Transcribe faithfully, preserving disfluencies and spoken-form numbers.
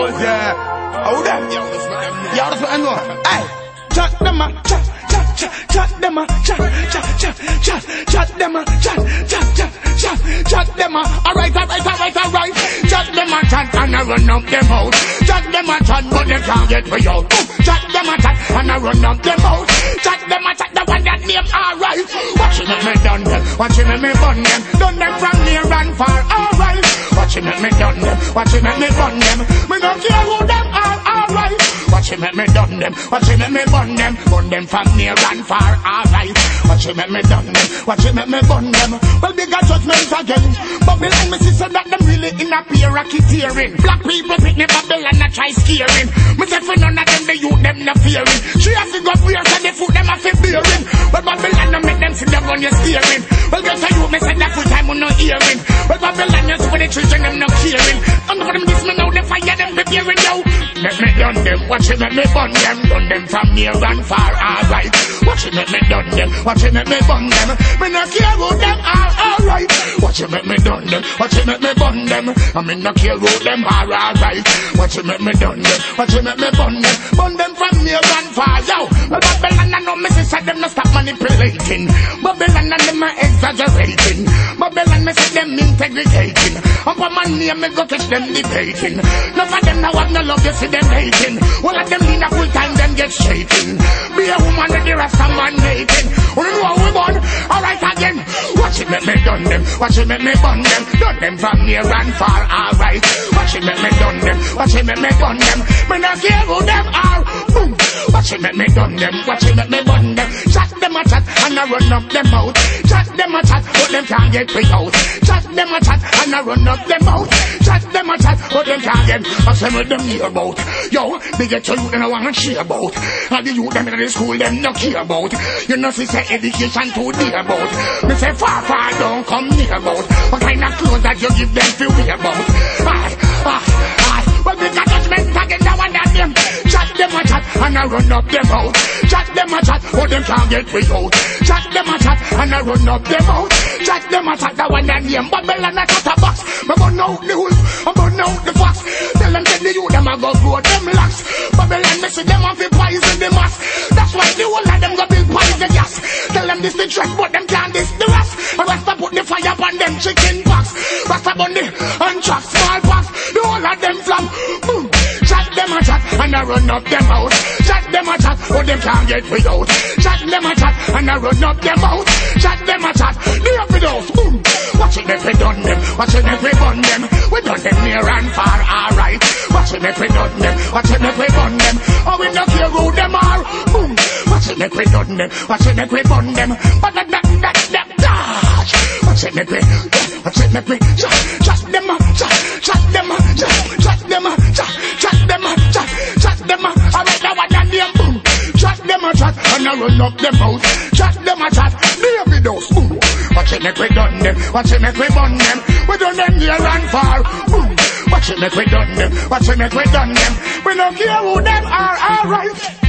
knows, yeah. How them? Yo, that's what I know. Hey, chat them a chat, chat, chat, chat them a chat, chat, chat, chat, chat them a chat, chat, chat, chat, chat them a. Alright, alright, alright, alright. Chat them a chat and I run up them out. Chat them a chat, but they can't get me out. Chat them a chat and I run up them out. Chat them a chat, the one that name alright. Watching it me done them, watching it me bun them, done them from near and far. Alright. Watching it me done them, watching it me bun them. Me don't care who them are, alright. Watching it me done them, watching it me bun them, bun them from near and far, alright. Watching it me done them, watching it me bun them. Well, bigger judgment again. Babylon, me sister that them really in a peer racketeering. Black people pick me Babylon and try scaring. Me say for none of them the youth them not fearing. She have to go prayer so the food them have to bearing. Well, Babylon no make them see them on your steering. Well, get to you, me say that full time on no hearing. Well, Babylon you see for the children them not caring. And for them this me now the fire them preparing now. Let me done them, watch it let me bun them, done them from near and far, alright. Watch it let me done them, watch it let me bun them. Me no care who them are, alright. Watch it let me done them, watch it let me bun them. I me no care who them are, alright. Watch it let me done them, watch it let me bun them. Bun them from near and far, yo. Well, Babylon and no me say them no stop manipulating. Babylon and them are exaggerating. Babylon me say them integrating. Up on my name me go catch them debating. None of them now have no love, you see them hating. All of them need a full time, them get shaking. Be a woman with the rest of man making. We know how we born, alright again. Watch it make me done them, watch it make me bun them. Done them from near and far, alright. Watch it make me done them, watch it make me bun them. Me not care who them are. Boom. Watch it make me done them, watch it make me bun them. Chat them a chat and I run up them out. Chat them a chat, but them can't get me out. Chat them a chat and I run up them out. Chat them a chat, but them can't get. I say what them hear about. Yo, they get to you and I want to share about. And the youth them in the school them no care about. You know see say education too dear about. Me say far far don't come near about. What kind of clothes that you give them to wear about? Aye, aye, aye. Well we got judgment again now and that them. Chat them a chat and I run up them out. Chat them a chat, but them can't get me out. Chat them a chat and I run up them out. Chat them a chat, that one that name Babylon a chat a box. Me burn out the wolf, I burn out the fox. Tell them say the youth them a go grow them locks. Babylon me see them a fi poison the mass. That's why the whole of them go build poison gas. Tell them this the threat, but them can't this the rest. And Rasta put the fire upon them chicken pox. Rasta burn the and chop small pox. The whole of them flap. Boom. Chat them a chat and I run up them out. Chat them a chat, but them can't get me out. Chat them a chat and I run up them out. Chat them a chat, they up with us. Boom. Watch it if we done them, watch it if we bun them. We done them near and far, alright. Watch it if we done them, watch it if we bun them. Oh, we don't care who them are. Boom. Watch it if we done them, watch it if we bun them. But that, that, that, that, dash. Watch it if we, watch it if we, chat, chat them a, chat, chat them a, chat, chat them a, chat, chat them a, chat, chat them a. Alright, that one that name, boom. Chat them a chat, and I run up them out. Chat them a chat, they have the dose, boom. Watch it make we done them, watch it make we bun them. We done them near and far, boom. Watch it make we done them, watch it make we done them. We don't care who them are, alright.